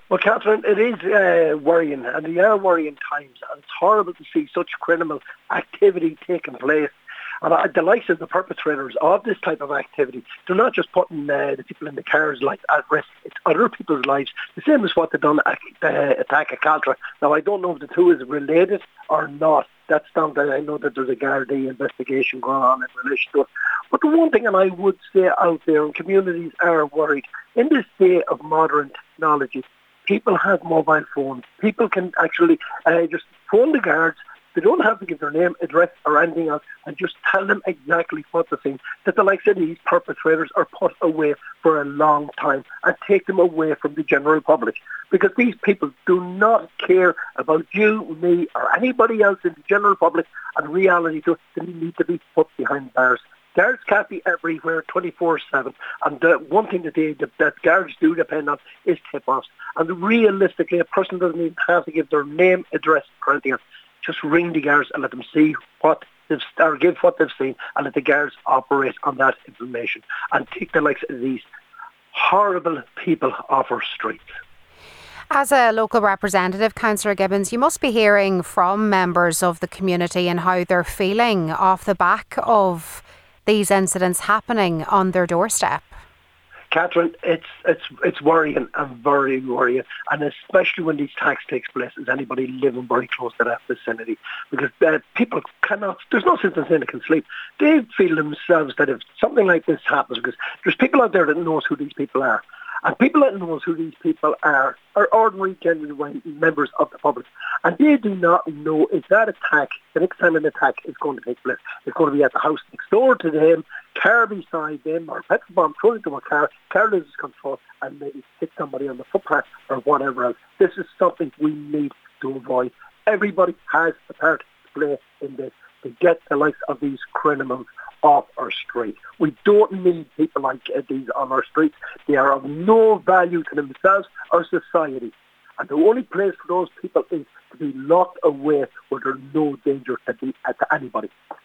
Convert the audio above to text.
Well, Catherine, it is worrying, and they are worrying times, and it's horrible to see such criminal activity taking place. And the likes of the perpetrators of this type of activity, they're not just putting the people in the cars' lives at risk, it's other people's lives, the same as what they've done at the attack at Caltra. Now, I don't know if the two is related or not. That's down to, I know that there's a Gardaí investigation going on in relation to it. But the one thing, and I would say out there, and communities are worried, in this day of modern technology, people have mobile phones. People can actually just phone the guards. They don't have to give their name, address or anything else, and just tell them exactly what they're saying, that the likes of these perpetrators are put away for a long time and take them away from the general public. Because these people do not care about you, me or anybody else in the general public, and reality to it, they need to be put behind bars. Guards can't be everywhere 24/7, and one thing that guards do depend on is tip-offs. And realistically, a person doesn't even have to give their name, address or anything else. Just ring the guards and let them see or give what they've seen, and let the guards operate on that information and take the likes of these horrible people off our streets. As a local representative, Councillor Gibbons, you must be hearing from members of the community and how they're feeling off the back of these incidents happening on their doorstep. Catherine, it's worrying and very worrying, and especially when these attacks takes place, is anybody living very close to that vicinity, because people cannot. There's no sense in saying they can sleep. They feel themselves that if something like this happens, because there's people out there that knows who these people are. And people that knows who these people are ordinary, genuine members of the public. And they do not know if that attack, the next time an attack is going to take place, it's going to be at the house next door to them, car beside them, or a petrol bomb thrown into a car loses control, and maybe hit somebody on the footpath or whatever else. This is something we need to avoid. Everybody has a part to play in this to get the likes of these criminals off our street. We don't need people like these on our streets. They are of no value to themselves or society. And the only place for those people is to be locked away where there's no danger to anybody.